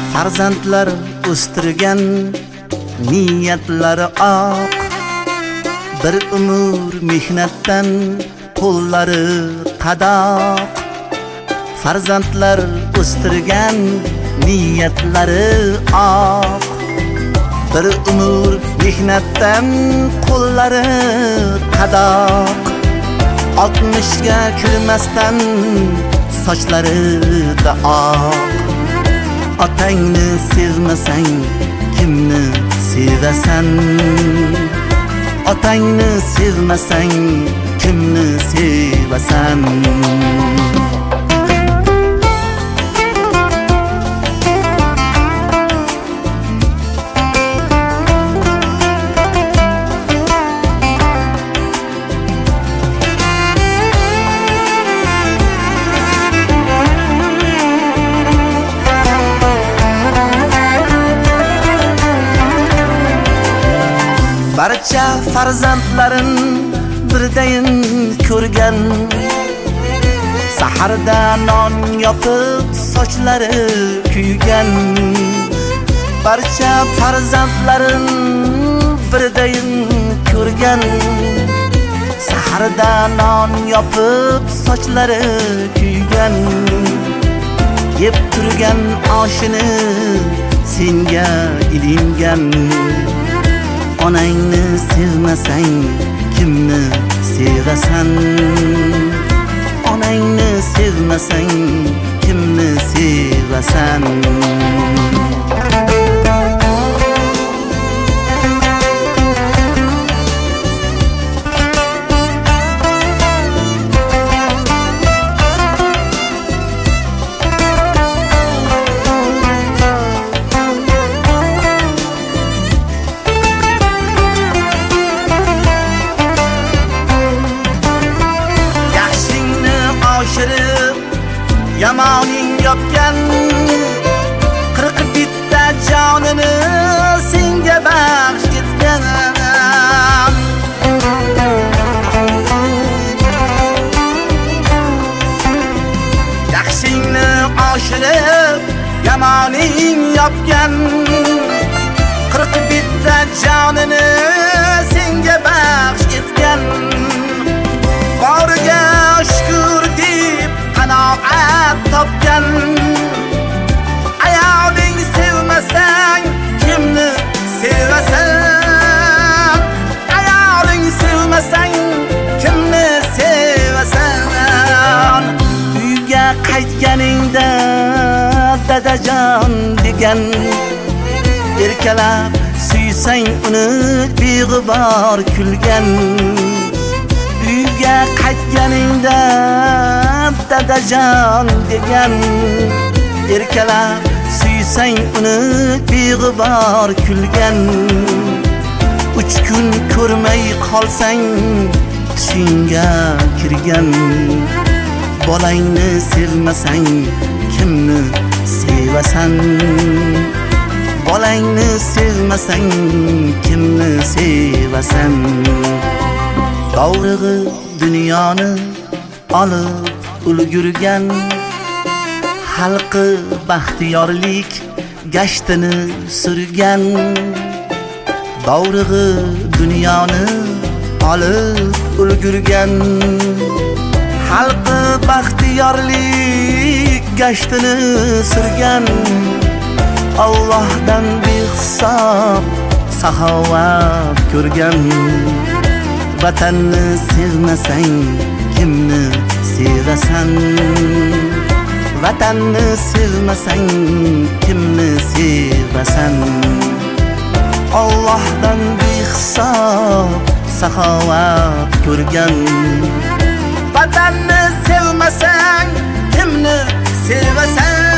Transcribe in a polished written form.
farzandlar o'stirgan niyatlari oq, bir umr mehnatdan qo'llari qadoq. Farzandlar o'stirgan niyatlari oq, bir umr mehnatdan qo'llari qadoq. 60ga kirmasdan sochlari da oq. Otangni sevmasang kimni sevasan? Otangni sevmasang kimni sevasan? Barcha farzandlarin birdayin ko'rgan, saharda non yopib sochlari kuygan. Barcha farzandlarin birdayin ko'rgan, saharda non yopib sochlari kuygan. Yeb turgan oshini senga ilingan. Onangni sevmasang kimni sevasan? Onangni sevmasang kimni sevasan? Yamoning yopgan 40 bitta jonini senga baxsh etgan. Yaxshingni oshirib yamoning yopgan 40 bitta jonini senga baxsh etgan. Boriga shukr deb qanoat topgan. Ayoling sevmasang kimni sevasan? Ayoling sevmasang kimni sevasan? Uyga qaytganingda dadajon degan, erkalab suysang uni beg'ubor kulgan. Uyga qaytganingda dadajon degan, erkalab suysang uni beg'ubor kulgan. 3 kun ko'rmay qolsang tushingga kirgan. Bolangni sevmasang kimni sevasan? Bolangni sevmasang kimni sevasan? Davrig'i dunyoni olib ulgurgan, xalqi baxtiyorlik gashtini surgan. Davrig'i dunyoni olib ulgurgan, xalqi baxtiyorlik gashtini surgan. Allohdan behisob saxovat ko'rgan. Vatanni sevmasang kimni sevasan? Vatanni sevmasang kimni sevasan? Allohdan behisob saxovat ko'rgan. Vatanni sevmasang kimni sevasan?